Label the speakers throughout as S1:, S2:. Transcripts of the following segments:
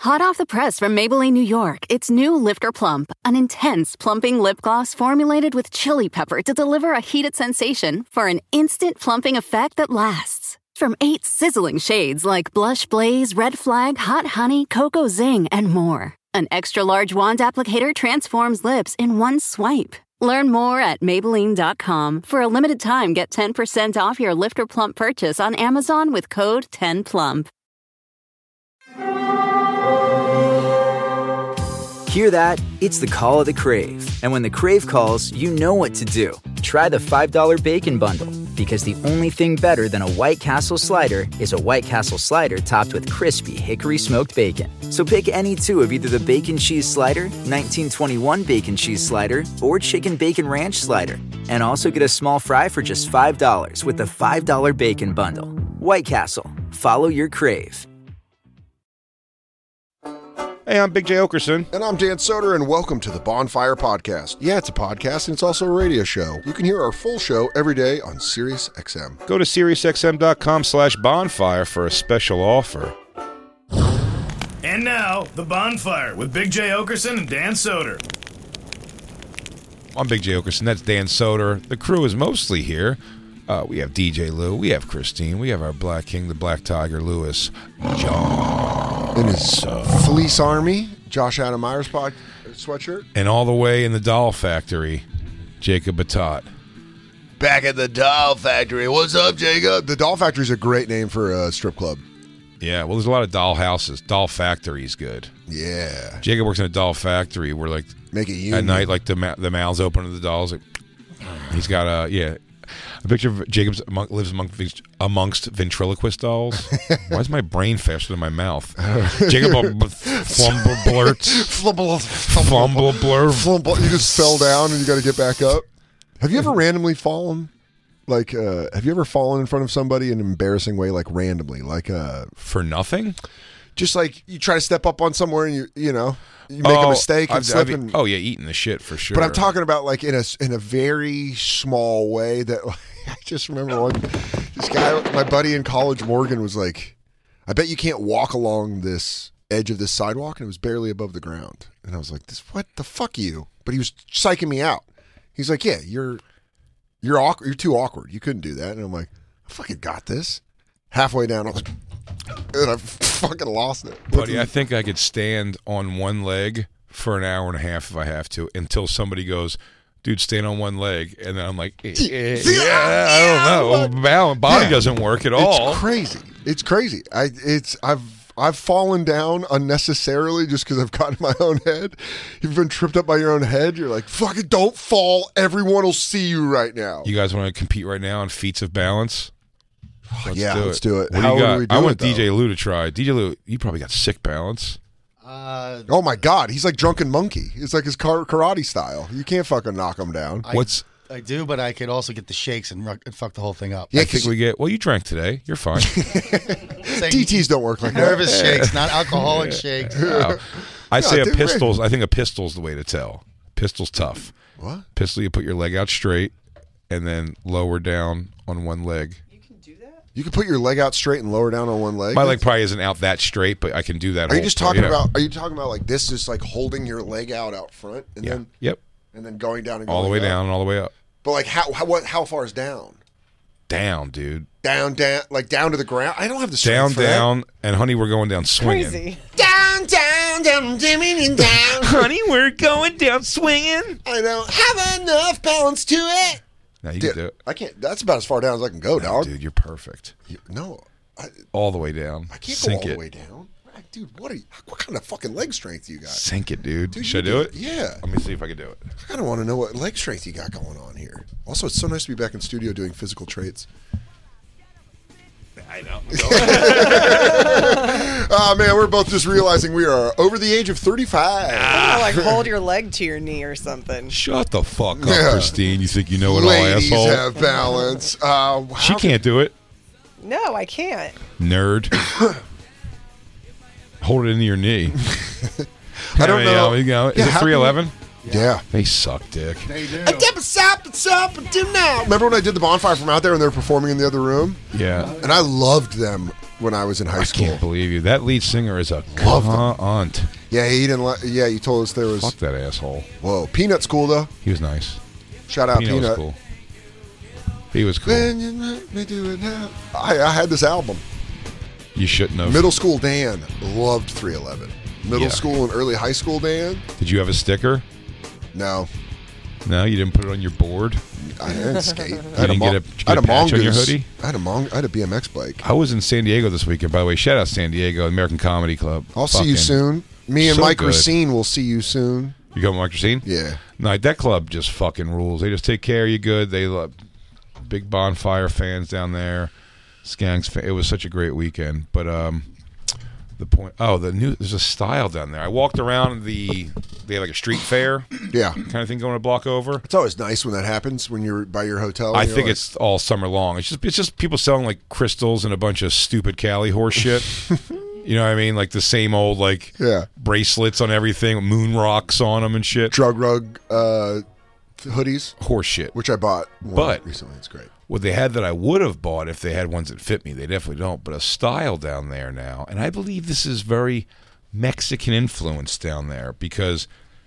S1: Hot off the press from Maybelline, New York, it's new Lifter Plump, an intense plumping lip gloss formulated with chili pepper to deliver a heated sensation for an instant plumping effect that lasts. From 8 sizzling shades like Blush Blaze, Red Flag, Hot Honey, Cocoa Zing, and more. An extra-large wand applicator transforms lips in one swipe. Learn more at Maybelline.com. For a limited time, get 10% off your Lifter Plump purchase on Amazon with code 10PLUMP.
S2: Hear that? It's the call of the Crave. And when the Crave calls, you know what to do. Try the $5 Bacon Bundle. Because the only thing better than a White Castle slider is a White Castle slider topped with crispy hickory smoked bacon. So pick any two of either the Bacon Cheese Slider, 1921 Bacon Cheese Slider, or Chicken Bacon Ranch Slider. And also get a small fry for just $5 with the $5 Bacon Bundle. White Castle. Follow your Crave.
S3: Hey, I'm Big J. Okerson.
S4: And I'm Dan Soder, and welcome to the Bonfire Podcast. Yeah, it's a podcast, and it's also a radio show. You can hear our full show every day on SiriusXM.
S3: Go to SiriusXM.com/bonfire for a special offer.
S5: And now, The Bonfire with Big J. Okerson and Dan Soder.
S3: I'm Big J. Okerson. That's Dan Soder. The crew is mostly here. We have DJ Lou. We have Christine. We have our Black King, the Black Tiger, Lewis. John.
S4: In his Fleece Army, Josh Adam Myers sweatshirt.
S3: And all the way in the Doll Factory, Jacob Batat.
S4: Back at the Doll Factory. What's up, Jacob? The Doll Factory is a great name for a strip club.
S3: Yeah, well, there's a lot of doll houses. Doll Factory is good.
S4: Yeah.
S3: Jacob works in a doll factory where, like,
S4: make it union.
S3: At night, like, the mouths open to the dolls. Like, he's got a picture of Jacob lives amongst ventriloquist dolls. Why is my brain faster than my mouth? Jacob flumble blurt.
S4: You just fell down and you got to get back up. Have you ever randomly fallen? Like, have you ever fallen in front of somebody in an embarrassing way, like randomly? Like,
S3: for nothing?
S4: Just like you try to step up on somewhere and you make a mistake and slip.
S3: Eating the shit for sure.
S4: But I'm talking about like in a very small way that like, I just remember this guy, my buddy in college, Morgan, was like, I bet you can't walk along this edge of this sidewalk, and it was barely above the ground. And I was like, what the fuck you? But he was psyching me out. He's like, yeah, you're awkward. You're too awkward. You couldn't do that. And I'm like, I fucking got this. Halfway down, I was like, and I fucking lost it.
S3: Buddy, I think I could stand on one leg for an hour and a half if I have to, until somebody goes, dude, stand on one leg. And then I'm like, I don't know. Body doesn't work at all.
S4: It's crazy. I've fallen down unnecessarily just because I've gotten my own head. You've been tripped up by your own head. You're like, fucking don't fall. Everyone will see you right now.
S3: You guys want to compete right now on feats of balance?
S4: Let's do it.
S3: How do we do I want DJ Lou to try. DJ Lou, you probably got sick balance.
S4: Oh my God, he's like Drunken Monkey. It's like his karate style. You can't fucking knock him down.
S6: I do, but I could also get the shakes and fuck the whole thing up.
S3: Yeah, I think you drank today. You're fine.
S4: DTs don't work like that.
S6: Nervous shakes, not alcoholic shakes.
S3: No. I think a pistol's the way to tell. Pistol's tough.
S4: What?
S3: Pistol, you put your leg out straight and then lower down on one leg.
S4: You can put your leg out straight and lower down on one leg.
S3: My leg probably isn't out that straight, but I can do that.
S4: Are you talking about like this, just like holding your leg out front, and then and then going down and
S3: all the way down and all the way up?
S4: But like how far is down?
S3: Down, dude.
S4: Down, like down to the ground. I don't have the strength
S3: down, and honey, we're going down swinging.
S7: Crazy.
S4: Down, down,
S3: honey, we're going down swinging.
S4: I don't have enough balance to it.
S3: No, you can do it.
S4: I can't. That's about as far down as I can go, dog.
S3: Dude, you're perfect. All the way down.
S4: I can't go all the way down. Dude, what kind of fucking leg strength you got?
S3: Sink it, dude. Should I do it?
S4: Yeah.
S3: Let me see if I can do it.
S4: I kind of want to know what leg strength you got going on here. Also, it's so nice to be back in studio doing physical traits.
S3: I know.
S4: Oh, man, we're both just realizing we are over the age of 35.
S7: Like hold your leg to your knee or something.
S3: Shut the fuck up, Christine. You think you know it all, asshole?
S4: Ladies have balance.
S3: She can't do it.
S7: No, I can't.
S3: Nerd. Hold it into your knee.
S4: I don't know.
S3: Is it 311?
S4: Yeah.
S3: They suck dick.
S6: They do.
S4: Remember when I did the bonfire from out there and they were performing in the other room?
S3: Yeah.
S4: And I loved them when I was in high
S3: I
S4: school.
S3: can't believe you. That lead singer is a cunt.
S4: Yeah, he didn't. Yeah, you told us there was.
S3: Fuck that asshole.
S4: Whoa, Peanut's cool though.
S3: He was nice.
S4: Shout out
S3: Peanut was
S4: Peanut.
S3: cool. He was cool.
S4: When you let me do it now. I had this album.
S3: You shouldn't have.
S4: Middle school Dan loved 311. Middle
S3: Yeah.
S4: school and early high school Dan.
S3: Did you have a sticker?
S4: No,
S3: No, you didn't put it on your board.
S4: I didn't skate.
S3: You didn't get a patch on your
S4: Mongoose.
S3: hoodie?
S4: I had a BMX bike.
S3: I was in San Diego this weekend. By the way, shout out San Diego, American Comedy Club.
S4: I'll see you
S3: Fucking-
S4: soon. Me and
S3: so
S4: Mike
S3: good.
S4: Racine will see you soon.
S3: You go with Mike Racine?
S4: Yeah.
S3: No, that club just fucking rules. They just take care of you good. They love big bonfire fans down there. Skanks fan. It was such a great weekend. But the point. Oh, there's a style down there. I walked around they have like a street fair
S4: Yeah.
S3: kind of thing going a block over.
S4: It's always nice when that happens when you're by your hotel.
S3: I
S4: and you're
S3: think
S4: like,
S3: it's all summer long. It's just people selling like crystals and a bunch of stupid Cali horse shit. You know what I mean? Like the same old like
S4: Yeah.
S3: bracelets on everything, moon rocks on them and shit.
S4: drug rug hoodies,
S3: Horse shit.
S4: which I bought one
S3: But-
S4: recently. It's great.
S3: What they had that I would have bought if they had ones that fit me. They definitely don't. But a style down there now, and I believe this is very Mexican influence down there because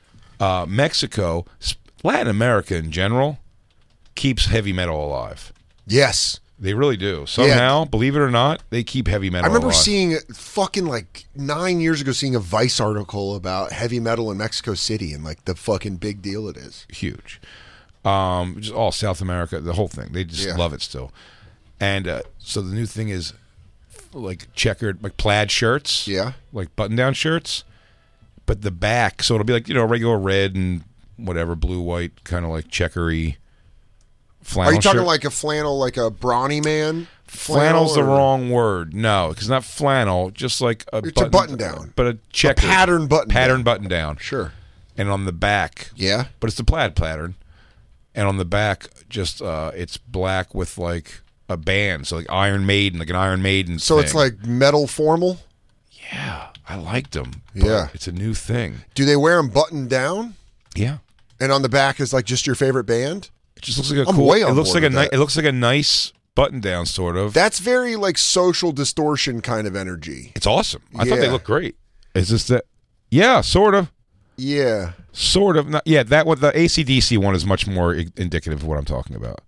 S3: Mexico, Latin America in general, keeps heavy metal alive.
S4: Yes.
S3: They really do. Somehow, believe it or not, they keep heavy metal
S4: I remember
S3: alive.
S4: seeing fucking like 9 years ago, seeing a Vice article about heavy metal in Mexico City and like the fucking big deal it is.
S3: Huge. Just all South America, the whole thing. They just love it still. And so the new thing is like checkered, like plaid shirts.
S4: Yeah.
S3: Like button-down shirts. But the back, so it'll be like, regular red and whatever, blue, white, kind of like checkery flannel
S4: Are you talking
S3: shirt.
S4: like a flannel, like a brawny man?
S3: Flannel's the
S4: or-
S3: wrong word. No, because not flannel, just like a
S4: It's a button-down.
S3: But a checkered.
S4: pattern button-down.
S3: Pattern button-down.
S4: Sure.
S3: And on the back,
S4: Yeah.
S3: but it's the plaid pattern, and on the back just it's black with like a band, so like Iron Maiden, like an Iron Maiden.
S4: So it's
S3: thing.
S4: like metal formal.
S3: Yeah, I liked them. But
S4: Yeah.
S3: it's a new thing.
S4: Do they wear them buttoned down?
S3: Yeah,
S4: And on the back is like just your favorite band?
S3: it just looks like a
S4: I'm
S3: cool.
S4: way
S3: It
S4: on
S3: looks
S4: board
S3: like a
S4: with that.
S3: it looks like a nice button down, sort of.
S4: That's very like social distortion kind of energy.
S3: It's awesome. I thought they
S4: Yeah.
S3: looked great. Is this that? Yeah, sort of.
S4: Yeah.
S3: Sort of. Not, yeah, that one. The AC/DC one is much more indicative of what I'm talking about.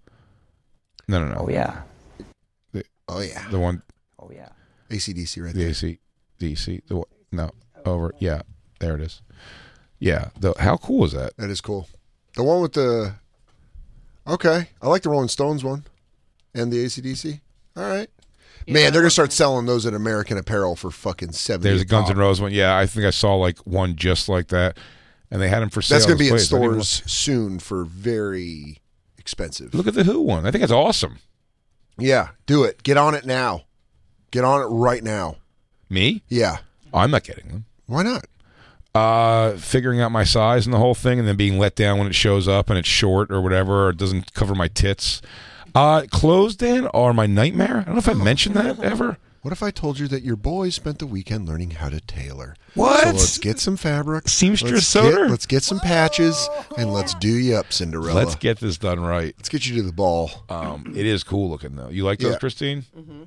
S3: No.
S8: Oh yeah.
S4: Oh, yeah.
S3: The one,
S8: Oh yeah.
S4: AC/DC right
S3: the
S4: there.
S3: AC/DC. The one, no, over. Yeah, there it is. Yeah. How cool is that?
S4: That is cool. The one with the... Okay. I like the Rolling Stones one. And the AC/DC. All right. Man, they're going to start selling those at American Apparel for fucking $70.
S3: There's a Guns N' Roses one. Yeah, I think I saw like one just like that, and they had them for sale.
S4: That's going to be in
S3: displays. I didn't even
S4: stores soon for very expensive.
S3: Look at the Who one. I think that's awesome.
S4: Yeah, do it. Get on it now. Get on it right now.
S3: Me?
S4: Yeah.
S3: I'm not getting them.
S4: Why not?
S3: Figuring out my size and the whole thing, and then being let down when it shows up and it's short or whatever, or it doesn't cover my tits. Clothes, Dan, are my nightmare. I don't know if I mentioned that ever.
S4: What if I told you that your boy spent the weekend learning how to tailor?
S3: What?
S4: So let's get some fabric.
S3: Seamstress
S4: let's
S3: Soder?
S4: Let's get some patches, and let's do you up, Cinderella.
S3: Let's get this done right.
S4: Let's get you to the ball.
S3: It is cool looking though. You like those,
S4: Yeah.
S3: Christine? Mm-hmm.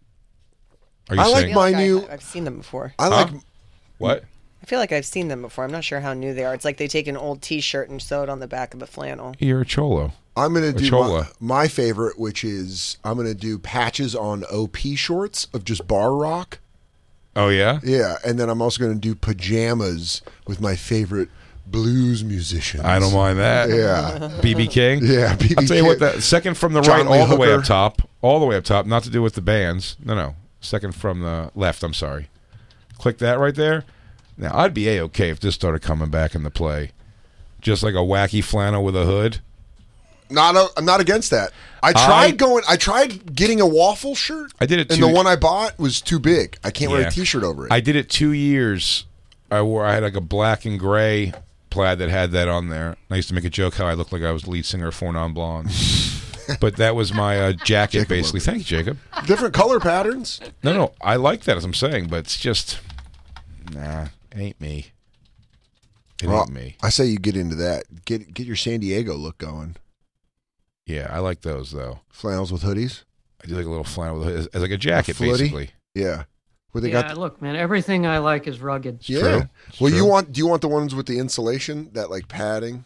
S3: Are you
S4: I like
S3: saying
S4: my new...
S7: I've seen them before.
S4: I like...
S3: what?
S7: I feel like I've seen them before. I'm not sure how new they are. It's like they take an old T-shirt and sew it on the back of a flannel.
S3: You're a cholo.
S4: I'm going to do
S3: Chola.
S4: my favorite, which is I'm going to do patches on OP shorts of just bar rock.
S3: Oh yeah.
S4: Yeah, and then I'm also going to do pajamas with my favorite blues musicians.
S3: I don't mind that.
S4: Yeah.
S3: BB King.
S4: Yeah, B.B.
S3: I'll tell you what.
S4: King.
S3: That second from the
S4: John
S3: right,
S4: Lee
S3: all the way
S4: Hooker.
S3: up top, all the way up top. Not to do with the bands. No. Second from the left. I'm sorry. Click that right there. Now I'd be a-okay if this started coming back into play, just like a wacky flannel with a hood.
S4: I'm not against that. I tried getting a waffle shirt.
S3: I did it
S4: and
S3: too.
S4: the one I bought was too big. I can't wear
S3: Yeah.
S4: a T-shirt over it.
S3: I did it 2 years. I had like a black and gray plaid that had that on there. I used to make a joke how I looked like I was the lead singer of Four Non Blondes. But that was my jacket,
S4: Jacob
S3: basically.
S4: loved
S3: Thank you, Jacob.
S4: Different color patterns.
S3: No, I like that, as I'm saying, but it's just, nah, it ain't me. It
S4: Well,
S3: ain't me.
S4: I say you get into that. Get your San Diego look going.
S3: Yeah, I like those, though.
S4: Flannels with hoodies.
S3: I do like a little flannel with it as like a jacket,
S4: A footy?
S3: basically.
S4: Yeah. Where they
S8: Yeah,
S4: got
S8: look, man, everything I like is rugged.
S4: yeah.
S3: true. It's
S4: Well,
S3: true.
S4: do you want the ones with the insulation, that like padding?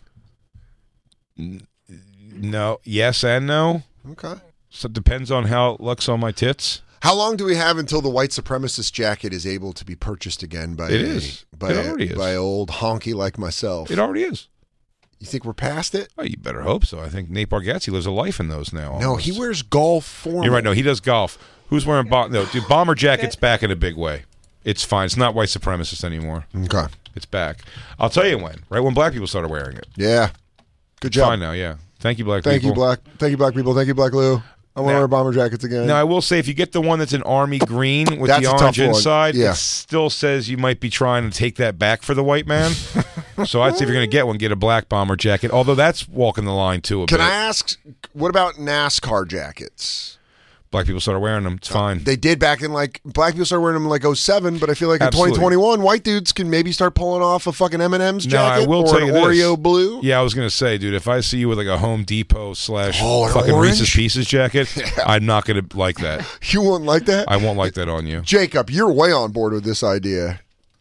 S3: No, yes and no.
S4: Okay.
S3: So it depends on how it looks on my tits.
S4: How long do we have until the white supremacist jacket is able to be purchased again by
S3: It is.
S4: by
S3: It already is.
S4: by old honky like myself?
S3: It already is.
S4: You think we're past it?
S3: Oh, you better hope so. I think Nate Bargatze lives a life in those now.
S4: No,
S3: almost.
S4: he wears golf formal.
S3: You're right. No, he does golf. Who's wearing no? Dude, bomber jacket's back in a big way. It's fine. It's not white supremacist anymore.
S4: Okay.
S3: It's back. I'll tell you when. Right when black people started wearing it.
S4: Yeah. Good job.
S3: Fine now. Yeah. Thank you, black
S4: Thank
S3: people.
S4: you, black. Thank you, black people. Thank you, Black Lou. I want to
S3: Now-
S4: wear bomber jackets again.
S3: Now I will say, if you get the one that's an army green with
S4: That's
S3: the
S4: a tough
S3: orange
S4: one.
S3: inside,
S4: Yeah.
S3: it still says you might be trying to take that back for the white man. So I'd say if you're going to get one, get a black bomber jacket. Although that's walking the line too a
S4: Can
S3: bit.
S4: I ask, what about NASCAR jackets?
S3: Black people started wearing them. It's fine.
S4: They did back in black people started wearing them in 07, but I feel like in
S3: Absolutely.
S4: 2021, white dudes can maybe start pulling off a fucking M&M's
S3: No, I
S4: jacket
S3: will
S4: or
S3: tell
S4: an
S3: you this.
S4: Oreo blue.
S3: Yeah, I was gonna say, dude, if I see you with like a Home Depot /
S4: an
S3: fucking
S4: orange?
S3: Reese's Pieces jacket, I'm not gonna like that.
S4: You wouldn't like that?
S3: I won't like that on you.
S4: Jacob, you're way on board with this idea.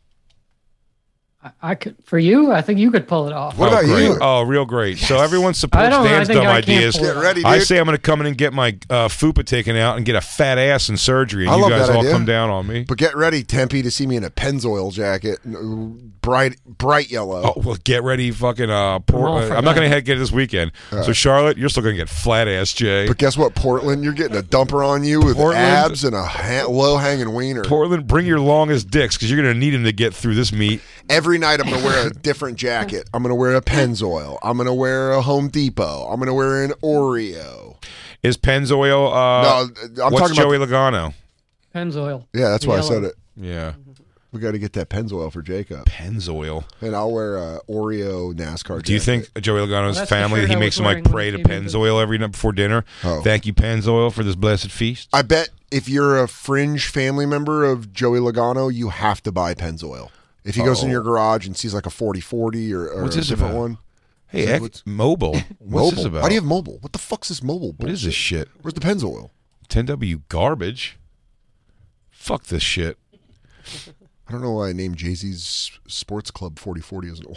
S8: I could, for you, I think you could pull it off.
S4: What about
S3: great.
S4: you?
S3: Oh, real great. So everyone supports
S8: I
S3: Dan's
S8: think
S3: dumb
S8: I can't
S3: ideas.
S8: pull it
S4: Get
S8: off.
S4: ready, dude.
S3: I say I'm going to come in and get my fupa taken out and get a fat ass in surgery, and
S4: I
S3: you
S4: love
S3: guys
S4: that
S3: all
S4: idea.
S3: come down on me.
S4: But get ready, Tempe, to see me in a Pennzoil jacket, bright yellow.
S3: Oh, well, get ready, fucking.
S8: all for
S3: I'm not
S8: that.
S3: going to get it this weekend. So Charlotte, you're still going to get flat ass Jay.
S4: But guess what, Portland? You're getting a dumper on you with
S3: Portland-
S4: abs and a low-hanging wiener.
S3: Portland, bring your longest dicks because you're going to need them to get through this meet.
S4: Every night I'm going to wear a different jacket. I'm going to wear a Pennzoil. I'm going to wear a Home Depot. I'm going to wear an Oreo.
S3: Is Pennzoil?
S4: No, I'm
S3: what's
S4: talking
S3: Joey
S4: about.
S3: Logano?
S8: Pennzoil.
S4: Yeah, that's why I said
S8: Yellow.
S4: it.
S3: Yeah,
S4: We got to get that Pennzoil for Jacob.
S3: Pennzoil.
S4: And I'll wear a Oreo NASCAR jacket.
S3: Do you think Joey Logano's
S8: that's the
S3: family,
S8: shirt
S3: he
S8: I
S3: makes
S8: was
S3: them like
S8: wearing when
S3: pray
S8: he
S3: to
S8: came in.
S3: Pennzoil every night before dinner?
S4: Oh.
S3: Thank you, Pennzoil, for this blessed feast.
S4: I bet if you're a fringe family member of Joey Logano, you have to buy Pennzoil. If he goes in your garage and sees like a 40-40 or
S3: What's
S4: a
S3: this
S4: different
S3: about?
S4: one.
S3: Hey,
S4: Is that what's-
S3: mobile. What's
S4: Mobile.
S3: this about?
S4: Why do you have mobile? What the fuck's this mobile?
S3: What is this shit?
S4: Where's the Pennzoil?
S3: 10W garbage. Fuck this shit.
S4: I don't know why I named Jay-Z's Sports Club 40-40 as an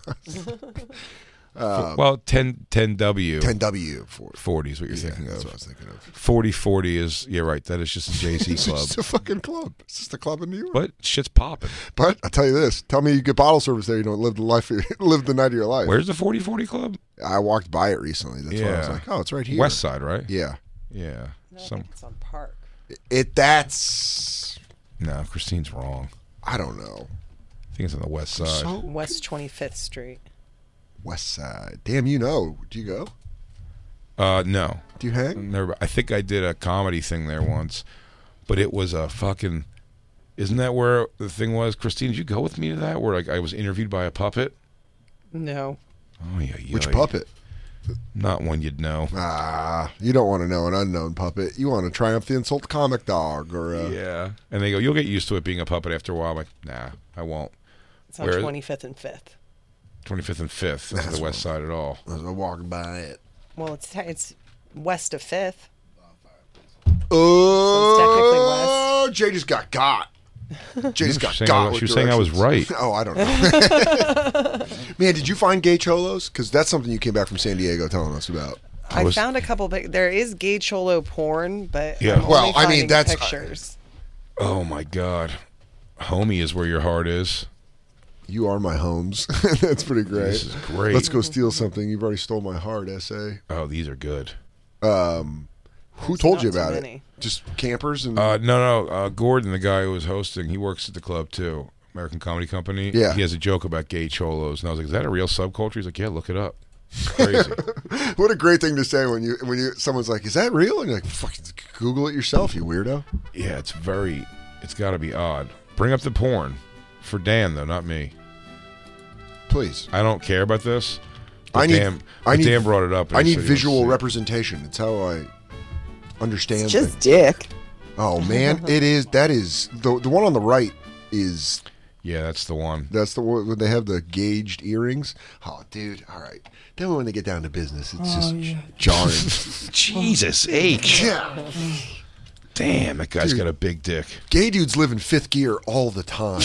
S4: oil.
S3: Well, 10W
S4: 10W for
S3: 40 is what you're thinking
S4: That's
S3: of.
S4: what I was thinking of.
S3: 40-40 is, yeah, right. That is just a Jay-Z
S4: It's
S3: club.
S4: just a fucking club. It's just a club in New York.
S3: But shit's popping.
S4: But I'll tell you this. Tell me you get bottle service there. You don't live the life. Live the night of your life.
S3: Where's the 40-40 club?
S4: I walked by it recently. That's why I was
S3: Yeah.
S4: like, oh, it's right here.
S3: West Side, right?
S4: Yeah.
S3: Yeah.
S7: No, I think it's on Park.
S4: That's.
S3: No, Christine's wrong.
S4: I don't know.
S3: I think it's on the west side.
S7: West 25th Street.
S4: West Side. Damn, you know. Do you go?
S3: No.
S4: Do you hang?
S3: Never. I think I did a comedy thing there once, but it was a fucking. Isn't that where the thing was? Christine, did you go with me to that? Where like I was interviewed by a puppet?
S7: No.
S3: Oh yeah.
S4: Which puppet?
S3: Not one you'd know.
S4: Ah, you don't want to know an unknown puppet. You want to Triumph the Insult comic dog or
S3: Yeah. And they go, you'll get used to it being a puppet after a while. I'm like, nah, I won't.
S7: It's on
S3: Where is it?
S7: 25th and 5th.
S3: 25th and 5th. That's the west side at all.
S4: as I walk by it.
S7: Well, it's west of 5th.
S4: Oh, Jay just got. Jay just got
S3: She was saying
S4: got.
S3: I-
S4: with
S3: she was saying I was
S4: directions.
S3: right.
S4: Oh, I don't know. Man, did you find gay cholos? Because that's something you came back from San Diego telling us about.
S7: I found a couple. There is gay cholo porn, but
S3: Yeah.
S7: I'm only
S4: Well, I mean,
S7: finding
S4: that's-
S7: pictures.
S3: Oh my God. Homie is where your heart is.
S4: You are my homes. That's pretty great.
S3: This is great.
S4: Let's go steal something. You've already stole my heart, essay.
S3: Oh, these are good.
S4: Who told you
S7: not too
S4: about it?
S7: many.
S4: Just campers and
S3: No. Gordon, the guy who was hosting, he works at the club too. American Comedy Company.
S4: Yeah.
S3: He has a joke about gay cholos. And I was like, is that a real subculture? He's like, yeah, look it up. It's crazy.
S4: What a great thing to say when you someone's like, "Is that real?" And you're like, "Fucking Google it yourself, you weirdo."
S3: Yeah, it's got to be odd. Bring up the porn. For Dan, though, not me.
S4: Please.
S3: I don't care about this.
S4: I need-
S3: Dan brought it up. and
S4: I
S3: he
S4: need
S3: said he
S4: visual
S3: wants to see it.
S4: representation. It's how I understand
S7: It's just
S4: things.
S7: dick.
S4: Oh man, it is. That is the one on the right is.
S3: Yeah, that's the one.
S4: That's the one when they have the gauged earrings. Oh, dude. All right. Then when they get down to business, it's just jarring.
S3: Jesus H.
S4: Yeah.
S3: Damn, that guy's got a big dick.
S4: Gay dudes live in fifth gear all the time.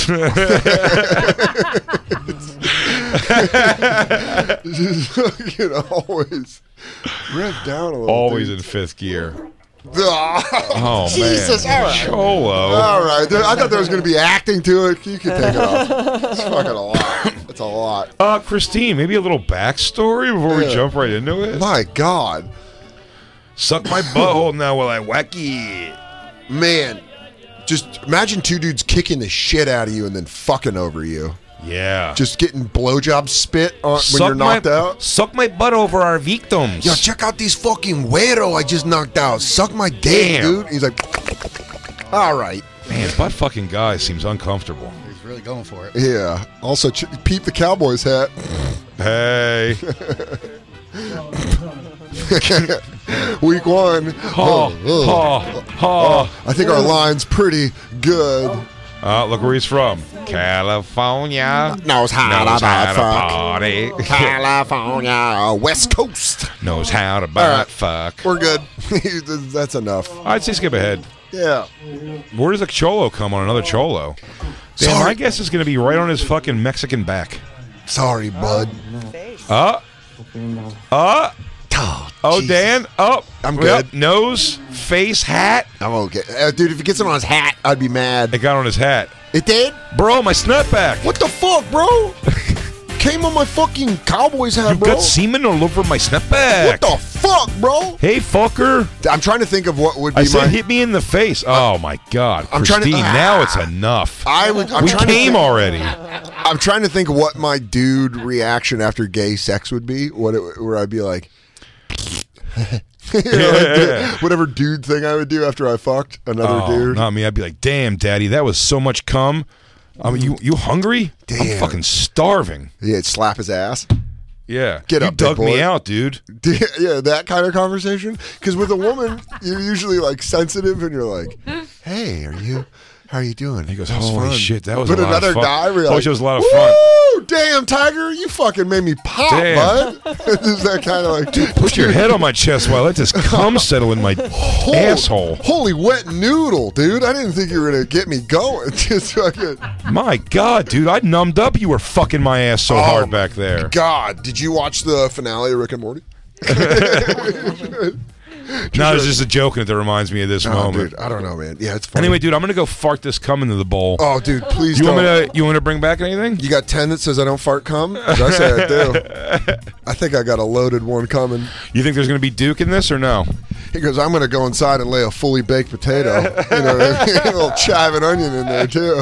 S4: Always rev down a little.
S3: Always
S4: dude.
S3: in fifth gear.
S4: Oh,
S3: Jesus,
S4: man.
S3: all right. Cholo.
S4: All right. I thought there was going to be acting to it. You can take it off. It's fucking a lot. That's a lot.
S3: Christine, maybe a little backstory before we jump right into it?
S4: My God.
S3: Suck my butthole now while I whack it.
S4: Man, just imagine two dudes kicking the shit out of you and then fucking over you.
S3: Yeah.
S4: Just getting blowjobs spit on when you're knocked out.
S3: Suck my butt over our victims.
S4: Yo, check out these fucking güero I just knocked out. Suck my dick, dude. He's like, all right.
S3: Man, butt fucking guy seems uncomfortable.
S6: He's really going for it.
S4: Yeah. Also, peep the Cowboys hat.
S3: Hey.
S4: Week 1. I think our line's pretty good.
S3: Look where he's from. California.
S4: Knows how to
S3: party.
S4: California. West Coast.
S3: Knows how to butt fuck.
S4: We're good. That's enough.
S3: I'd say skip ahead.
S4: Yeah.
S3: Where does a cholo come on another cholo? Damn, my guess is going to be right on his fucking Mexican back.
S4: Sorry, bud.
S3: Oh, Dan. Oh,
S4: I'm good.
S3: Nose, face, hat.
S4: I'm okay. Dude, if it gets it on his hat, I'd be mad.
S3: It got on his hat.
S4: It did?
S3: Bro, my snapback.
S4: What the fuck, bro? Came on my fucking Cowboys hat,
S3: You
S4: bro.
S3: got semen all over my snapback.
S4: What the fuck, bro?
S3: Hey, fucker.
S4: I'm trying to think of what would be
S3: I said hit me in the face. Oh, my God.
S4: I'm
S3: Christine,
S4: trying to-
S3: now it's enough.
S4: I'm
S3: we
S4: trying to
S3: came
S4: think-
S3: already.
S4: I'm trying to think of what my dude reaction after gay sex would be. Where I'd be like, whatever dude thing I would do after I fucked another dude.
S3: Not me. I'd be like, damn, daddy, that was so much cum. I mean, you hungry?
S4: Damn.
S3: I'm fucking starving.
S4: Yeah, it'd slap his ass.
S3: Yeah.
S4: Get
S3: you
S4: up,
S3: dug
S4: big
S3: me
S4: boy.
S3: out, dude.
S4: Yeah, that kind of conversation. Because with a woman, you're usually like sensitive, and you're like, "Hey, how are you doing?"
S3: He goes,
S4: That was
S3: holy
S4: fun."
S3: shit, that was
S4: But
S3: a lot
S4: another
S3: of fun.
S4: guy, we're
S3: Holy
S4: like,
S3: shit, it was a lot of fun.
S4: Woo! Damn, Tiger, you fucking made me pop,
S3: Damn.
S4: bud. Is that kind of like,
S3: Put your head on my chest while I let this cum settle in my asshole.
S4: Holy wet noodle, dude! I didn't think you were gonna get me going. Just fucking.
S3: My God, dude, I numbed up. You were fucking my ass so hard back there.
S4: God, did you watch the finale of Rick and Morty?
S3: No, it's just a joke, and it reminds me of this moment.
S4: Dude, I don't know, man. Yeah, it's funny.
S3: Anyway, dude, I'm gonna go fart this cum into the bowl.
S4: Oh, dude, please
S3: You
S4: don't.
S3: want me to bring back anything?
S4: You got 10 that says I don't fart cum? 'Cause I say I do. I think I got a loaded one coming.
S3: You think there's gonna be Duke in this or no?
S4: He goes, I'm going to go inside and lay a fully baked potato. You know, a little chive and onion in there, too.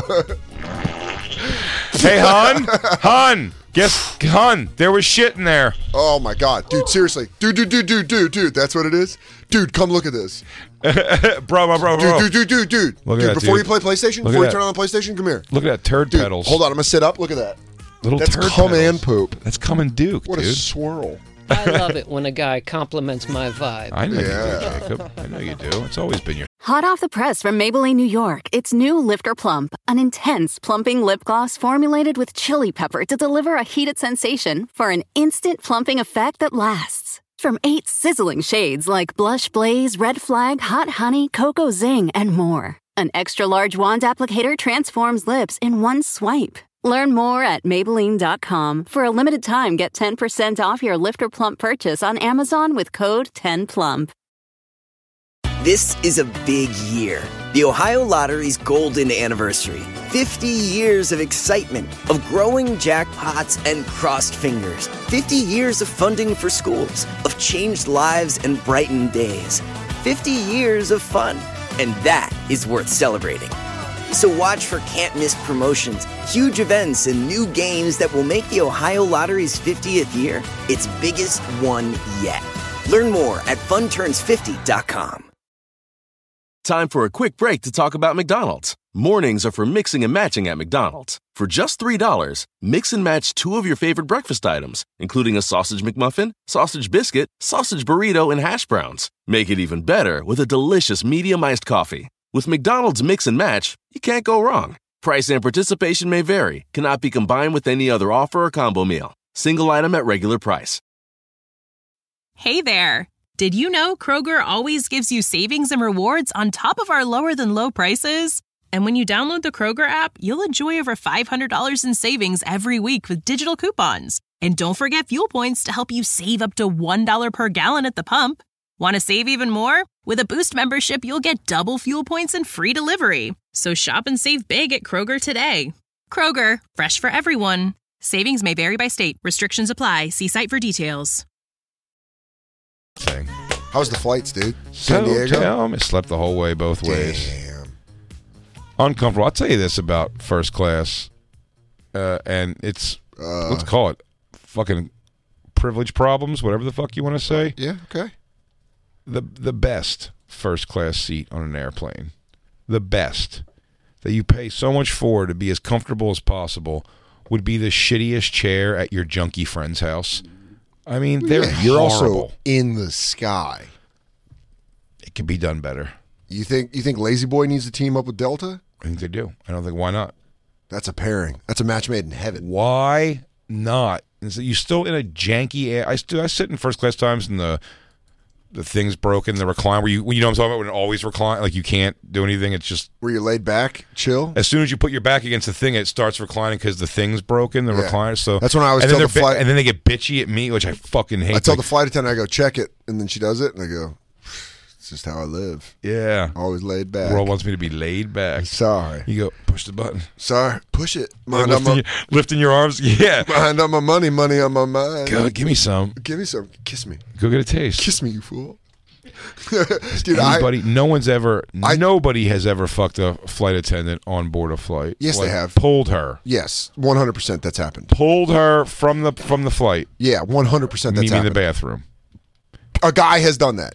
S3: Hey, Hun, guess, Hun, there was shit in there.
S4: Oh, my God. Dude, seriously. Dude. That's what it is? Dude, come look at this.
S3: bro.
S4: Dude.
S3: Look at
S4: Dude,
S3: that,
S4: before
S3: dude.
S4: you play PlayStation,
S3: Look
S4: before
S3: at
S4: you turn
S3: that.
S4: on the PlayStation, come here.
S3: Look at that turd
S4: Dude,
S3: pedals.
S4: hold on. I'm going to sit up. Look at that.
S3: Little
S4: That's
S3: turd
S4: cum
S3: pedals.
S4: and poop.
S3: That's cum and Duke,
S4: What
S3: dude.
S4: a swirl.
S8: I love it when a guy compliments my vibe.
S3: I know you do, Jacob. I know you do. It's always been your...
S1: Hot off the press from Maybelline, New York, it's new Lifter Plump, an intense plumping lip gloss formulated with chili pepper to deliver a heated sensation for an instant plumping effect that lasts. From 8 sizzling shades like Blush Blaze, Red Flag, Hot Honey, Cocoa Zing, and more. An extra large wand applicator transforms lips in one swipe. Learn more at Maybelline.com. For a limited time, get 10% off your Lifter Plump purchase on Amazon with code 10PLUMP.
S9: This is a big year. The Ohio Lottery's golden anniversary. 50 years of excitement, of growing jackpots and crossed fingers. 50 years of funding for schools, of changed lives and brightened days. 50 years of fun. And that is worth celebrating. So watch for can't-miss promotions, huge events, and new games that will make the Ohio Lottery's 50th year its biggest one yet. Learn more at funturns50.com.
S10: Time for a quick break to talk about McDonald's. Mornings are for mixing and matching at McDonald's. For just $3, mix and match 2 of your favorite breakfast items, including a sausage McMuffin, sausage biscuit, sausage burrito, and hash browns. Make it even better with a delicious medium iced coffee. With McDonald's Mix and Match, you can't go wrong. Price and participation may vary, cannot be combined with any other offer or combo meal. Single item at regular price.
S11: Hey there. Did you know Kroger always gives you savings and rewards on top of our lower-than-low prices? And when you download the Kroger app, you'll enjoy over $500 in savings every week with digital coupons. And don't forget fuel points to help you save up to $1 per gallon at the pump. Want to save even more? With a Boost membership, you'll get double fuel points and free delivery. So shop and save big at Kroger today. Kroger, fresh for everyone. Savings may vary by state. Restrictions apply. See site for details.
S3: Thing.
S4: How's the flights, dude? San Diego?
S3: I slept the whole way both ways. Uncomfortable. I'll tell you this about first class, and it's, let's call it fucking privilege problems, whatever the fuck you want to say.
S4: Yeah, okay.
S3: The best first class seat on an airplane, the best that you pay so much for to be as comfortable as possible, would be the shittiest chair at your junkie friend's house. I mean, they're
S4: you're
S3: horrible.
S4: Also in the sky.
S3: It could be done better.
S4: You think Lazy Boy needs to team up with Delta?
S3: I think they do. I don't think why not.
S4: That's a pairing. That's a match made in heaven.
S3: Why not? And so you're still in a janky air. I sit in first class times and the thing's broken, the recline where you know what I'm talking about, when it always recline, like you can't do anything. It's just
S4: where you're laid back, chill.
S3: As soon as you put your back against the thing, it starts reclining because the thing's broken, the recliner. So
S4: that's when I always tell the flight,
S3: and then they get bitchy at me, which I fucking hate.
S4: I tell the flight attendant, I go, check it, and then she does it, and I go, it's just how I live.
S3: Yeah,
S4: always laid back.
S3: The world wants me to be laid back.
S4: Sorry.
S3: You go, push the button.
S4: Sorry, push it.
S3: Lifting your arms. Yeah.
S4: Mind on my money, money on my mind.
S3: Go, give me some.
S4: Give me some. Kiss me.
S3: Go get a taste.
S4: Kiss me, you fool.
S3: Dude, nobody has ever fucked a flight attendant on board a flight.
S4: Yes, they have.
S3: Pulled her.
S4: Yes, 100% that's happened.
S3: Pulled her from the flight.
S4: Yeah, 100% that's happened.
S3: In the bathroom.
S4: A guy has done that.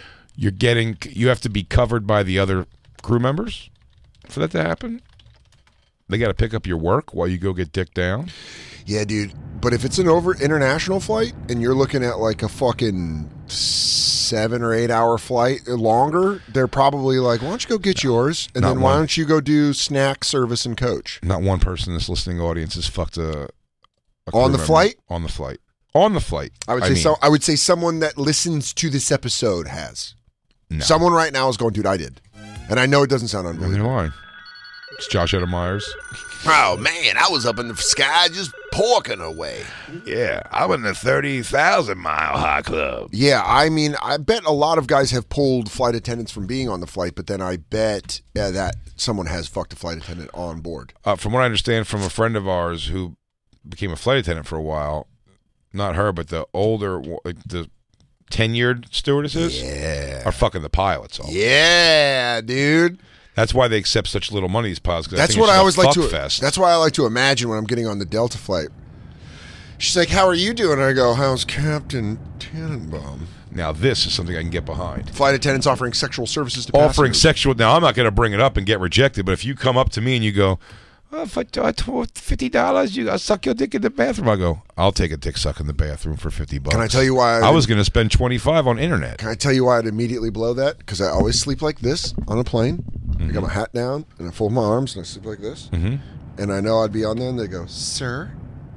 S3: You have to be covered by the other crew members for that to happen. They got to pick up your work while you go get dick down.
S4: Yeah, dude. But if it's an international flight and you're looking at like a fucking 7 or 8 hour flight longer, they're probably like, why don't you go get yours? And then why don't you go do snack service and coach?
S3: Not one person in this listening audience has fucked a
S4: on the flight?
S3: On the flight. On the flight.
S4: I would say someone that listens to this episode has.
S3: No.
S4: Someone right now is going, dude, I did. And I know it doesn't sound unbelievable.
S3: It's Josh Adam Myers.
S4: Oh, man, I was up in the sky just porking away.
S3: Yeah, I'm in the 30,000 mile high club.
S4: Yeah, I mean, I bet a lot of guys have pulled flight attendants from being on the flight, but then I bet that someone has fucked a flight attendant on board.
S3: From what I understand from a friend of ours who became a flight attendant for a while, not her, but the older, the tenured stewardesses are fucking the pilots.
S4: Yeah, dude.
S3: That's why they accept such little money, these pilots.
S4: That's what I always like to. That's why I like to imagine when I'm getting on the Delta flight. She's like, "How are you doing?" And I go, "How's Captain Tannenbaum?"
S3: Now this is something I can get behind.
S4: Flight attendants offering sexual services to
S3: offering
S4: passengers.
S3: sexual. Now I'm not going to bring it up and get rejected, but if you come up to me and you go, for $50, you got to suck your dick in the bathroom. I go, I'll take a dick suck in the bathroom for $50.
S4: Can I tell you why?
S3: I was going to spend $25 on internet.
S4: Can I tell you why I'd immediately blow that? Because I always sleep like this on a plane. I got my hat down and I fold my arms and I sleep like this.
S3: Mm-hmm.
S4: And I know I'd be on there and they go, Sir,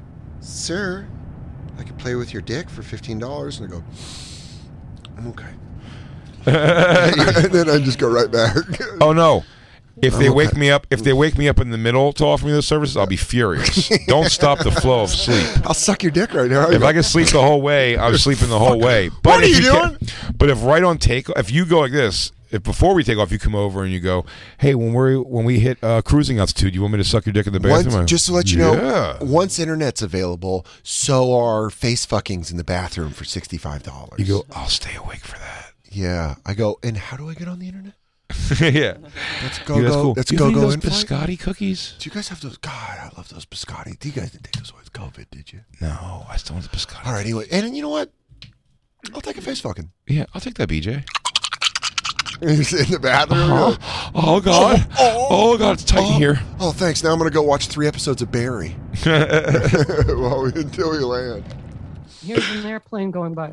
S4: I could play with your dick for $15. And I go, I'm okay. And then I just go right back.
S3: Oh no. If they wake me up in the middle to offer me those services, I'll be furious. Don't stop the flow of sleep.
S4: I'll suck your dick right now.
S3: If I can sleep the whole way, I'm sleeping the whole way. But
S4: what are you doing?
S3: But if right on takeoff, if you go like this, if before we take off, you come over and you go, "Hey, when we hit cruising altitude, you want me to suck your dick in the bathroom?"
S4: Just to let you know, once internet's available, so are face fuckings in the bathroom for $65.
S3: You go, "I'll stay awake for that."
S4: Yeah, I go, and how do I get on the internet?
S3: Yeah,
S4: let's go. Let's go.
S3: Those biscotti cookies.
S4: Do you guys have those? God, I love those biscotti. You guys didn't take those with COVID, did you?
S3: No, I still want the biscotti.
S4: All right, anyway, and you know what? I'll take a face fucking.
S3: Yeah, I'll take that, BJ.
S4: In the bathroom.
S3: Oh God! Oh God! It's tight in here.
S4: Oh, thanks. Now I'm gonna go watch 3 episodes of Barry until we land.
S12: Here's an airplane going by.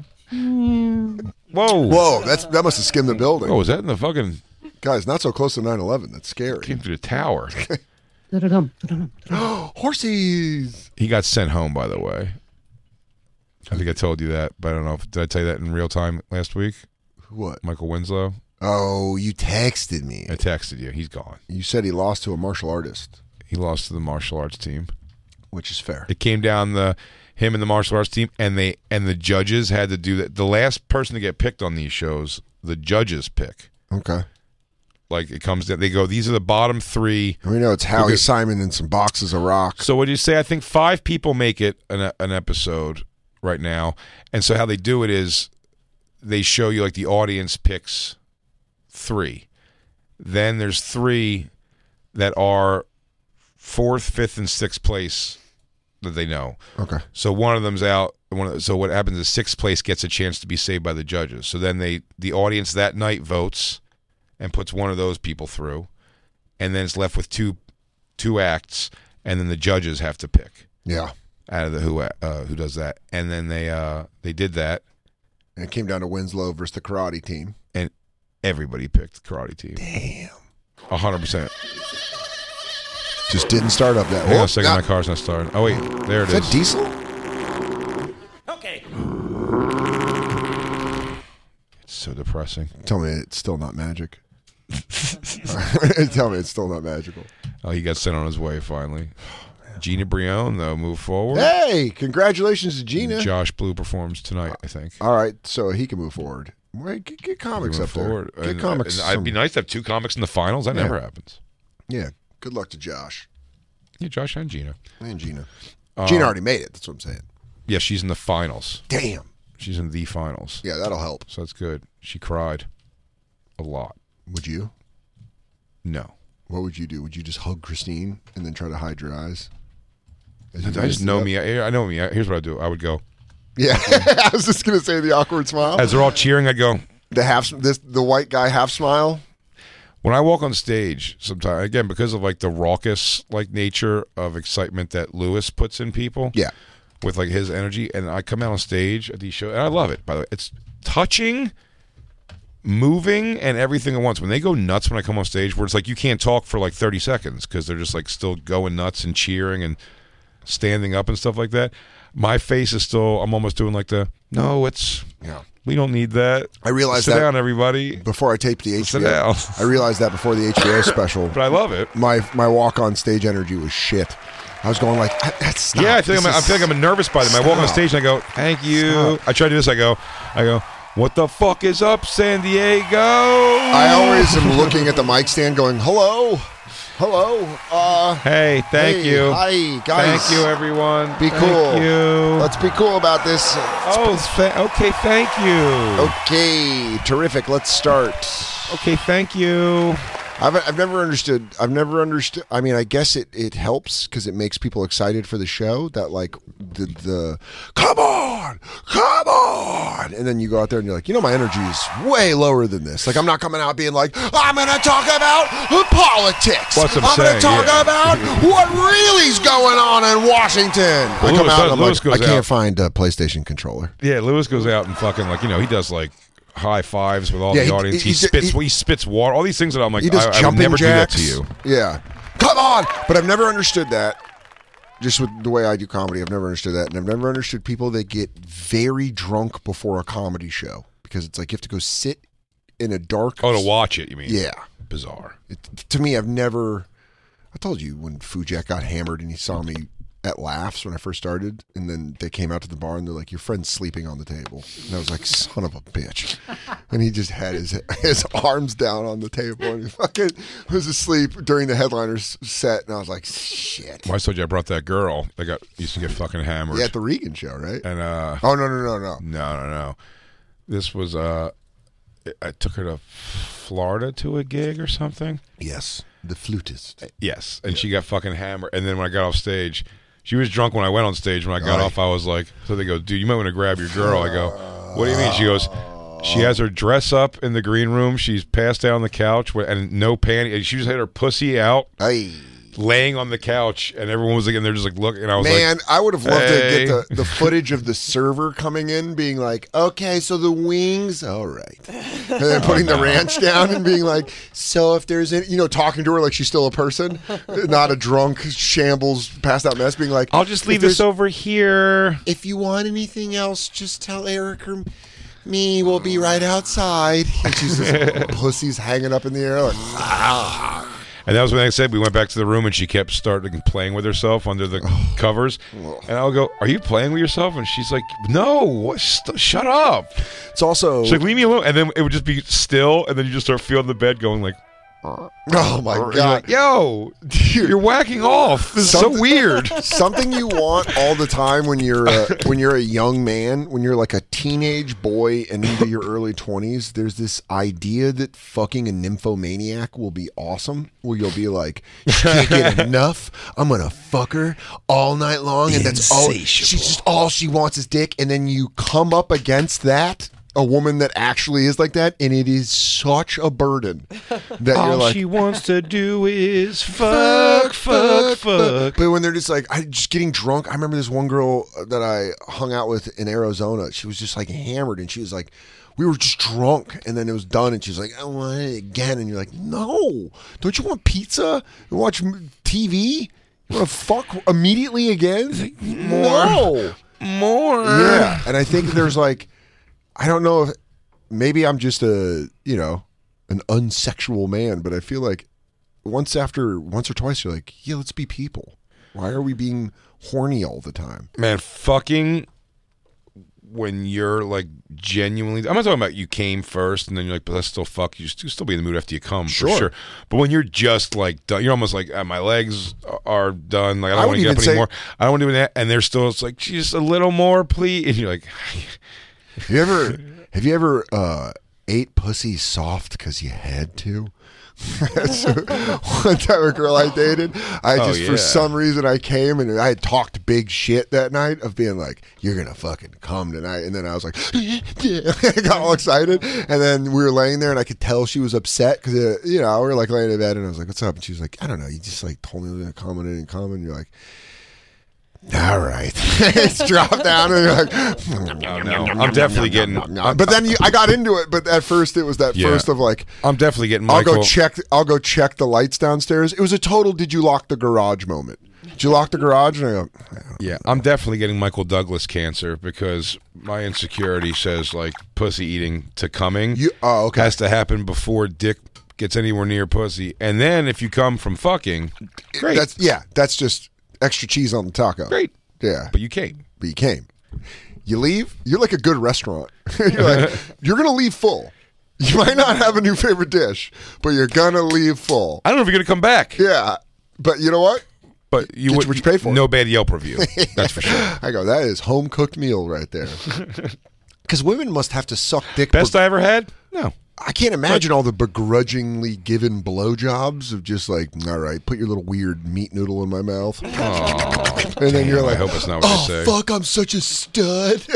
S3: Whoa!
S4: That must have skimmed the building.
S3: Oh, was that in the fucking?
S4: Guys, not so close to 9/11. That's scary.
S3: Came through the tower.
S4: Horsies.
S3: He got sent home, by the way. I think I told you that, but I don't know. Did I tell you that in real time last week?
S4: What?
S3: Michael Winslow.
S4: Oh, you texted me.
S3: I texted you. He's gone.
S4: You said he lost to a martial artist.
S3: He lost to the martial arts team,
S4: which is fair.
S3: It came down him and the martial arts team, and the judges had to do that. The last person to get picked on these shows, the judges pick.
S4: Okay.
S3: Like it comes down, they go, these are the bottom 3.
S4: We know it's Howie Simon and some boxes of rock.
S3: So what do you say? I think 5 people make it an episode right now, and so how they do it is they show you like the audience picks 3. Then there's 3 that are 4th, 5th, and 6th place that they know.
S4: Okay.
S3: So one of them's out. So what happens is 6th place gets a chance to be saved by the judges. So then the audience that night votes and puts one of those people through, and then it's left with two acts, and then the judges have to pick.
S4: Yeah.
S3: Out of the who does that, and then they did that,
S4: and it came down to Winslow versus the karate team,
S3: and everybody picked the karate team.
S4: Damn.
S3: 100%.
S4: Just didn't start up that.
S3: Hang on a second, my car's not starting. Oh wait, there it is.
S4: Is that diesel?
S5: Okay.
S3: It's so depressing.
S4: Tell me it's still not magic. Tell me it's still not magical.
S3: Oh, he got sent on his way finally. Gina Brion, though, move forward.
S4: Hey, congratulations to Gina.
S3: Josh Blue performs tonight, I think.
S4: All right, so he can move forward. Wait, get comics up
S3: forward.
S4: there. Get comics.
S3: It'd be nice to have 2 comics in the finals. That never happens.
S4: Yeah. Good luck to Josh.
S3: Yeah, Josh and Gina.
S4: Gina already made it. That's what I'm saying.
S3: Yeah, she's in the finals.
S4: Damn.
S3: She's in the finals.
S4: Yeah, that'll help.
S3: So that's good. She cried a lot.
S4: Would you?
S3: No.
S4: What would you do? Would you just hug Christine and then try to hide your eyes?
S3: I just know me. I know me. Here's what I do. I would go.
S4: Yeah, I was just gonna say the awkward smile.
S3: As they're all cheering, I'd go.
S4: The white guy half smile.
S3: When I walk on stage, sometimes again because of like the raucous like nature of excitement that Lewis puts in people.
S4: Yeah.
S3: With like his energy, and I come out on stage at these shows, and I love it. By the way, it's touching, moving, and everything at once. When they go nuts when I come on stage, where it's like you can't talk for like 30 seconds because they're just like still going nuts and cheering and standing up and stuff like that. My face is still. I'm almost doing like we don't need that.
S4: I realized
S3: Sit down, everybody.
S4: Before I taped the HBO.
S3: Sit down.
S4: I realized that before the HBO special.
S3: But I love it.
S4: My walk on stage energy was shit. I was going like, stop.
S3: Yeah, I feel like I'm nervous by them. I walk on stage and I go, thank you.
S4: Stop.
S3: I try to do this. I go, what the fuck is up, San Diego?
S4: I always am looking at the mic stand going, hello.
S3: Hey, thank you.
S4: Hi, guys.
S3: Thank you, everyone.
S4: Be
S3: Thank
S4: cool.
S3: You.
S4: Let's be cool about this.
S3: Okay, thank you.
S4: Okay, terrific. Let's start.
S3: Okay, thank you.
S4: I've never understood. I mean, I guess it helps because it makes people excited for the show. That like the come on, and then you go out there and you're like, my energy is way lower than this. Like I'm not coming out being like, I'm going to talk about politics. I'm going to talk about what really's going on in Washington.
S3: Well,
S4: I come out and I'm
S3: Lewis
S4: like, I can't
S3: out.
S4: find a PlayStation controller.
S3: Yeah, Lewis goes out and fucking like he does like high fives with all the audience. He spits water. All these things that I'm like, I would never
S4: jacks.
S3: do that to you.
S4: Yeah, come on. But I've never understood that. Just with the way I do comedy, I've never understood that, and I've never understood people that get very drunk before a comedy show because it's like you have to go sit in a dark.
S3: Oh, to watch it, you mean?
S4: Yeah,
S3: bizarre.
S4: To me, I've never. I told you when Fujak got hammered and he saw me at Laughs when I first started, and then they came out to the bar and they're like, your friend's sleeping on the table. And I was like, son of a bitch. And he just had his arms down on the table and he fucking was asleep during the headliner's set. And I was like, shit.
S3: Well, I told you I brought that girl that used to get fucking hammered.
S4: Yeah, at the Regan show, right?
S3: And
S4: oh, no.
S3: No. This was I took her to Florida to a gig or something.
S4: Yes. The flutist.
S3: Yes. And she got fucking hammered. And then when I got off stage, she was drunk when I went on stage. When I got off, I was like, so they go, dude, you might want to grab your girl. I go, what do you mean? She goes, she has her dress up in the green room. She's passed out on the couch and no panty. She just had her pussy out.
S4: Aye.
S3: laying on the couch, and everyone was like, and they're just like looking. And I was
S4: Man,
S3: like,
S4: I would have loved
S3: hey.
S4: to get the footage of the server coming in, being like, okay, so the wings, all right. And then putting the ranch down and being like, so if there's any, talking to her like she's still a person, not a drunk, shambles, passed out mess, being like,
S3: I'll just leave this over here.
S4: If you want anything else, just tell Eric or me. We'll be right outside. And she's just pussy's hanging up in the air like, ah.
S3: And that was when I said we went back to the room and she kept starting playing with herself under the covers. And I'll go, are you playing with yourself? And she's like, no, shut up.
S4: It's also...
S3: She's like, leave me alone. And then it would just be still, and then you just start feeling the bed going like...
S4: Oh my God.
S3: Like, yo, you're whacking off. This is so weird.
S4: Something you want all the time when you're a young man, when you're like a teenage boy and into your early 20s, there's this idea that fucking a nymphomaniac will be awesome, where you'll be like, she can't get enough, I'm gonna fuck her all night long, and that's all she wants is dick. And then you come up against a woman that actually is like that, and it is such a burden that
S3: all
S4: you're like,
S3: she wants to do is fuck.
S4: But when they're just like, just getting drunk. I remember this one girl that I hung out with in Arizona. She was just like hammered, and she was like, we were just drunk, and then it was done, and she was like, I want it again. And you're like, no, don't you want pizza? You watch TV? You want to fuck immediately again?
S3: Like,
S4: more. Yeah, and I think there's like, I don't know if maybe I'm just an unsexual man, but I feel like once or twice you're like, yeah, let's be people. Why are we being horny all the time?
S3: Man, fucking when you're like genuinely, I'm not talking about you came first and then you're like, but let's still fuck. You still be in the mood after you come, for sure. But when you're just like done, you're almost like, my legs are done. Like I don't want to get up anymore. I don't want to do that. And they're still, it's like, just a little more, please. And you're like,
S4: Have you ever ate pussy soft because you had to? So, one time a girl I dated, for some reason I came and I had talked big shit that night of being like, you're gonna fucking come tonight, and then I was like, I got all excited, and then we were laying there and I could tell she was upset because we were like laying in bed and I was like, what's up? And she was like, I don't know, you just like told me to come in and come, and you're like, all right. It's dropped down and you're like,
S3: no, I'm definitely getting.
S4: But then I got into it. But at first it was that first of like,
S3: I'm definitely getting.
S4: I'll go check the lights downstairs. It was a total. Did you lock the garage moment? Did you lock the garage? And I go,
S3: yeah, I'm definitely getting Michael Douglas cancer because my insecurity says like pussy eating to coming has to happen before dick gets anywhere near pussy, and then if you come from fucking, great.
S4: That's just extra cheese on the taco.
S3: Great.
S4: Yeah.
S3: But you came.
S4: You leave, you're like a good restaurant. You're like, you're going to leave full. You might not have a new favorite dish, but you're going to leave full.
S3: I don't know if you're going to come back.
S4: Yeah. But you know what?
S3: But you would
S4: what you pay for.
S3: No bad Yelp review. That's for sure.
S4: I go, that is home cooked meal right there. Because women must have to suck dick.
S3: Best I ever had? No.
S4: I can't imagine all the begrudgingly given blowjobs of just like, all right, put your little weird meat noodle in my mouth. And then you're like,
S3: I hope it's not what you say.
S4: Fuck, I'm such a stud.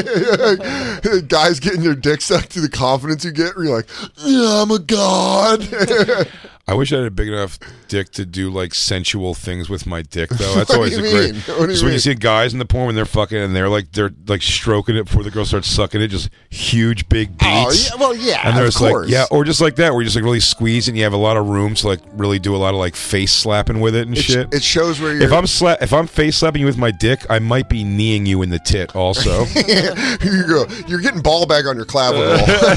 S4: Guys getting their dick sucked to the confidence you get where you're like, yeah, I'm a god.
S3: I wish I had a big enough dick to do like sensual things with my dick, though. That's always a great. So when you see guys in the porn when they're fucking and they're like stroking it before the girl starts sucking it, just huge big beats.
S4: Oh, yeah, well, yeah,
S3: and there's like,
S4: course.
S3: yeah, or just like that, where you just like really squeeze and you have a lot of room to like really do a lot of like face slapping with it and shit.
S4: It shows where you're.
S3: If I'm face slapping you with my dick, I might be kneeing you in the tit also.
S4: Here you go. You're getting ball bag on your clavicle.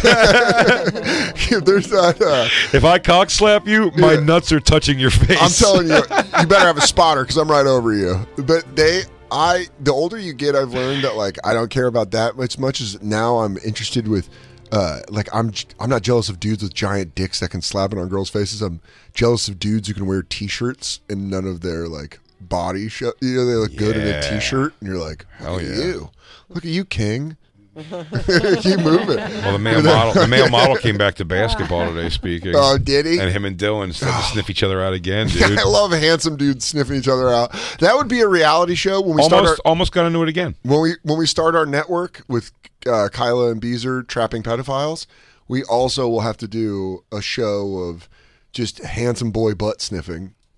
S4: There's that.
S3: If I cock slap you, my nuts are touching your face.
S4: I'm telling you, you better have a spotter because I'm right over you. But the older you get, I've learned that like I don't care about that much as now I'm interested with. Like I'm not jealous of dudes with giant dicks that can slap it on girls' faces. I'm jealous of dudes who can wear T-shirts and none of their like body show. You know, they look good in a T-shirt, and you're like, look at you, king. Keep moving.
S3: Well, the male model came back to basketball today. Speaking.
S4: Oh, did he?
S3: And him and Dylan started to sniff each other out again, dude.
S4: I love handsome dudes sniffing each other out. That would be a reality show when we
S3: almost got into it again.
S4: When we start our network with Kyla and Beezer trapping pedophiles, we also will have to do a show of just handsome boy butt sniffing.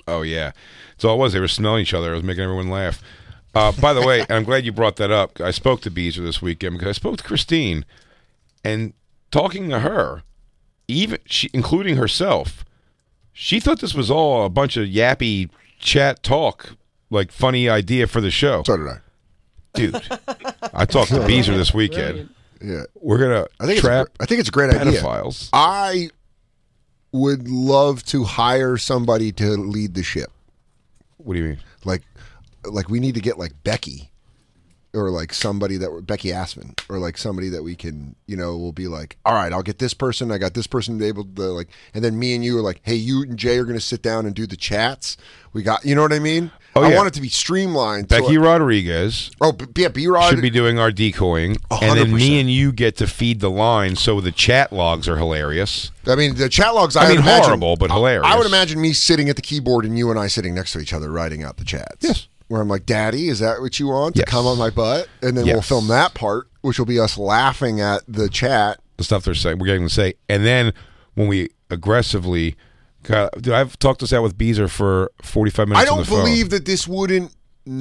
S3: Oh, yeah. That's all it was. They were smelling each other. It was making everyone laugh. By the way, and I'm glad you brought that up. I spoke to Beezer this weekend because I spoke to Christine, and talking to her, even she, including herself, she thought this was all a bunch of yappy chat talk, like funny idea for the show.
S4: So did I.
S3: Dude, I talked to Beezer this weekend.
S4: Yeah.
S3: We're going to trap
S4: I think it's a great
S3: pedophiles.
S4: idea. I would love to hire somebody to lead the ship.
S3: What do you mean?
S4: Like we need to get like Becky, or like somebody Becky Assman, or like somebody that we can, will be like, all right, I'll get this person. I got this person able to like, and then me and you are like, hey, you and Jay are going to sit down and do the chats. We got, you know what I mean?
S3: Oh,
S4: I
S3: yeah.
S4: want it to be streamlined.
S3: Becky Rodriguez.
S4: Oh, yeah, B-Rod
S3: should be doing our decoying,
S4: 100%.
S3: and then me and you get to feed the line, so the chat logs are hilarious.
S4: I mean, the chat logs.
S3: I mean,
S4: would imagine,
S3: horrible, but hilarious.
S4: I would imagine me sitting at the keyboard and you and I sitting next to each other writing out the chats.
S3: Yes.
S4: Where I'm like, Daddy, is that what you want?
S3: Yes.
S4: To come on my butt? And then we'll film that part, which will be us laughing at the chat.
S3: The stuff they're saying, we're getting to say. And then when we aggressively... God, dude, I've talked this out with Beezer for 45 minutes
S4: I
S3: on the
S4: don't
S3: phone.
S4: believe that this wouldn't...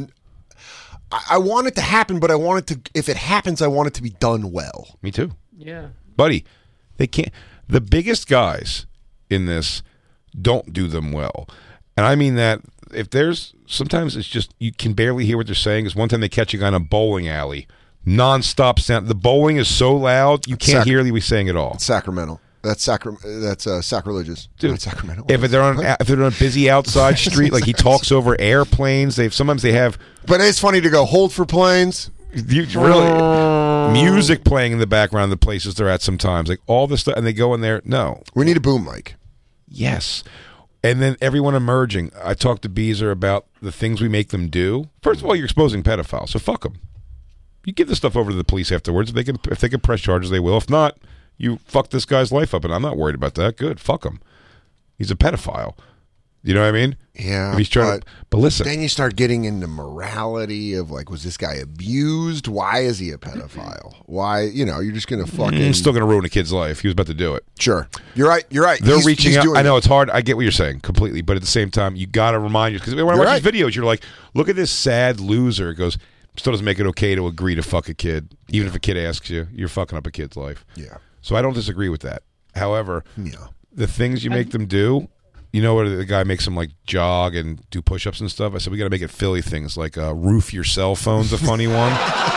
S4: I want it to happen, but I want it to... If it happens, I want it to be done well.
S3: Me too.
S12: Yeah.
S3: Buddy, they can't... The biggest guys in this don't do them well. And I mean that if there's... Sometimes it's just... You can barely hear what they're saying. Because one time they catch a guy in a bowling alley. Non-stop sound. The bowling is so loud, you can't hear what he's saying at all.
S4: It's Sacramento. That's sacrilegious.
S3: Dude,
S4: Not Sacramento.
S3: if they're on a busy outside street, like he talks over airplanes, sometimes they have.
S4: But it's funny to go hold for planes.
S3: Really, music playing in the background of the places they're at. Sometimes, like all this stuff, and they go in there. No,
S4: we need a boom mic.
S3: Yes, and then everyone emerging. I talked to Beezer about the things we make them do. First of all, you're exposing pedophiles, so fuck them. You give the stuff over to the police afterwards. If they can press charges, they will. If not, you fuck this guy's life up, and I'm not worried about that. Good, fuck him. He's a pedophile. You know what I mean?
S4: Yeah.
S3: If he's trying but listen.
S4: Then you start getting into morality of like, was this guy abused? Why is he a pedophile? Why, you're just going to fucking...
S3: He's still going to ruin a kid's life. He was about to do it.
S4: Sure. You're right.
S3: They're reaching out. I know
S4: it.
S3: it's hard. I get what you're saying completely. But at the same time, you got to remind you. Because when I watch these videos, you're like, look at this sad loser. It goes, still doesn't make it okay to agree to fuck a kid. Even if a kid asks you, you're fucking up a kid's life.
S4: Yeah.
S3: So I don't disagree with that. However, the things you make them do, where the guy makes them like jog and do push-ups and stuff. I said we got to make it Philly things like roof your cell phone's a funny one.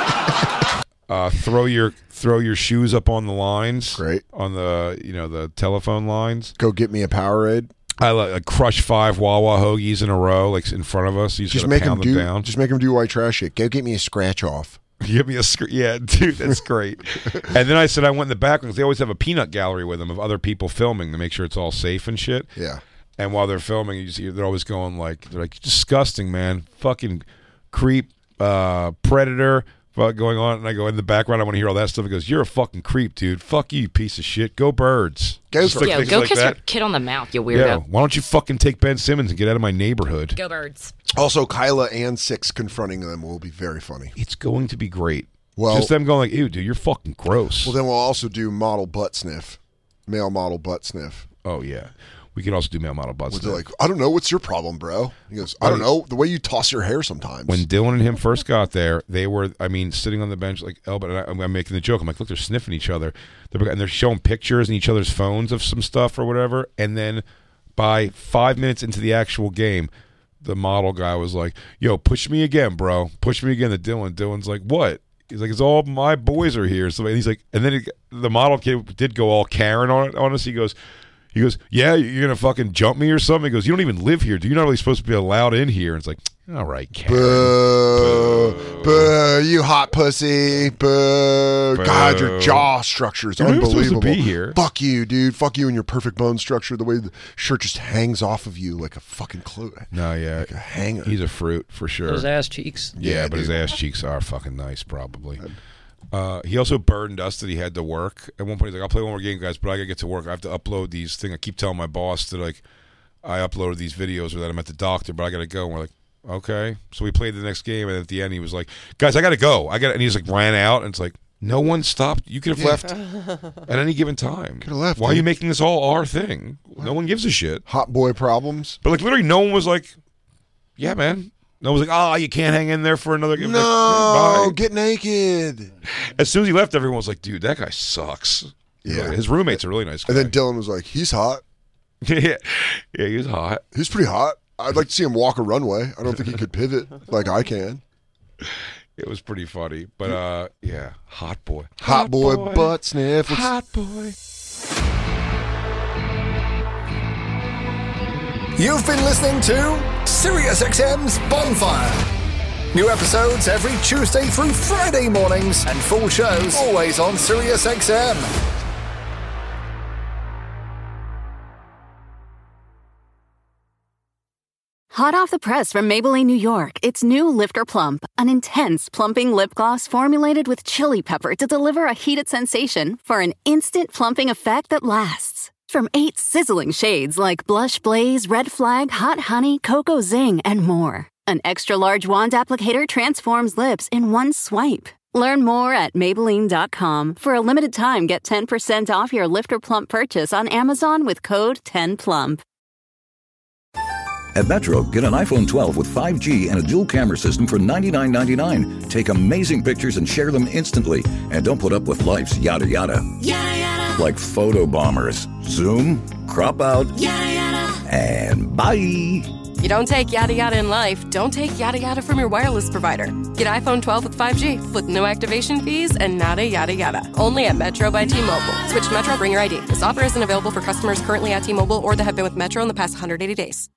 S3: Throw your shoes up on the lines.
S4: Great.
S3: On the the telephone lines.
S4: Go get me a Powerade.
S3: I like crush 5 Wawa hoagies in a row, like in front of us. You just
S4: make
S3: pound them down.
S4: Just make them do white trash shit. Go get me a scratch off.
S3: Give me a yeah, dude, that's great. And then I said I went in the back because they always have a peanut gallery with them of other people filming to make sure it's all safe and shit.
S4: Yeah.
S3: And while they're filming, you see they're always going they're like disgusting, man, fucking creep, predator, going on. And I go in the background, I want to hear all that stuff. He goes, "You're a fucking creep, dude. Fuck you piece of shit. Go Birds."
S13: Go kiss your kid on the mouth, you weirdo.
S3: Yeah. Why don't you fucking take Ben Simmons and get out of my neighborhood?
S13: Go Birds.
S4: Also, Kyla and Six confronting them will be very funny.
S3: It's going to be great.
S4: Well,
S3: just them going like, "Ew, dude, you're fucking gross."
S4: Well, then we'll also do model butt sniff, male model butt sniff.
S3: Oh yeah, we can also do male model butt sniff.
S4: They're like, I don't know, what's your problem, bro? He goes, I don't know, the way you toss your hair sometimes.
S3: When Dylan and him first got there, they were, sitting on the bench like elbow. And I'm making the joke. I'm like, look, they're sniffing each other, and they're showing pictures in each other's phones of some stuff or whatever. And then by 5 minutes into the actual game, the model guy was like, "Yo, push me again, bro. Push me again." To Dylan. Dylan's like, "What?" He's like, "It's all my boys are here." So he's like, and then the model kid did go all Karen on us. He goes, "Yeah, you're gonna fucking jump me or something." He goes, "You don't even live here. You're not really supposed to be allowed in here." And it's like, all right, Karen.
S4: Boo, boo, you hot pussy. Boo. God, your jaw structure is unbelievable.
S3: You're supposed to be here.
S4: Fuck you, dude. Fuck you and your perfect bone structure. The way the shirt just hangs off of you like a fucking cloak.
S3: No, yeah.
S4: Like a hanger.
S3: He's a fruit for sure.
S8: Those ass cheeks.
S3: Yeah, but his ass cheeks are fucking nice, probably. He also burdened us that he had to work. At one point, he's like, "I'll play one more game, guys, but I gotta get to work. I have to upload these things." I keep telling my boss that I uploaded these videos or that I'm at the doctor, but I gotta go. And we're like, okay. So we played the next game, and at the end, he was like, "Guys, I gotta go. And he just ran out, and it's like, No one stopped. You could have left at any given time.
S4: Could have left.
S3: Why are you making this all our thing? No one gives a shit.
S4: Hot boy problems.
S3: But like literally, no one was like, "Yeah, man." No one was like, "Oh, you can't hang in there for another."
S4: No,
S3: bye.
S4: get naked.
S3: As soon as he left, everyone was like, "Dude, that guy sucks."
S4: Yeah,
S3: his roommate's a really nice guy.
S4: And then Dylan was like, "He's hot."
S3: yeah, he was hot.
S4: He's pretty hot. I'd like to see him walk a runway. I don't think he could pivot like I can.
S3: It was pretty funny, but yeah, hot boy.
S4: Hot boy butt sniff.
S3: Hot boy.
S14: You've been listening to SiriusXM's Bonfire. New episodes every Tuesday through Friday mornings and full shows always on SiriusXM.
S1: Hot off the press from Maybelline, New York, it's new Lifter Plump, an intense plumping lip gloss formulated with chili pepper to deliver a heated sensation for an instant plumping effect that lasts. From 8 sizzling shades like Blush Blaze, Red Flag, Hot Honey, Cocoa Zing, and more. An extra-large wand applicator transforms lips in one swipe. Learn more at Maybelline.com. For a limited time, get 10% off your Lifter Plump purchase on Amazon with code 10PLUMP.
S15: At Metro, get an iPhone 12 with 5G and a dual camera system for $99.99. Take amazing pictures and share them instantly. And don't put up with life's yada yada.
S16: Yada yada.
S15: Like photo bombers. Zoom, crop out,
S16: yada yada.
S15: And bye.
S17: You don't take yada yada in life, don't take yada yada from your wireless provider. Get iPhone 12 with 5G with no activation fees and nada yada yada. Only at Metro by T-Mobile. Switch to Metro, bring your ID. This offer isn't available for customers currently at T-Mobile or that have been with Metro in the past 180 days.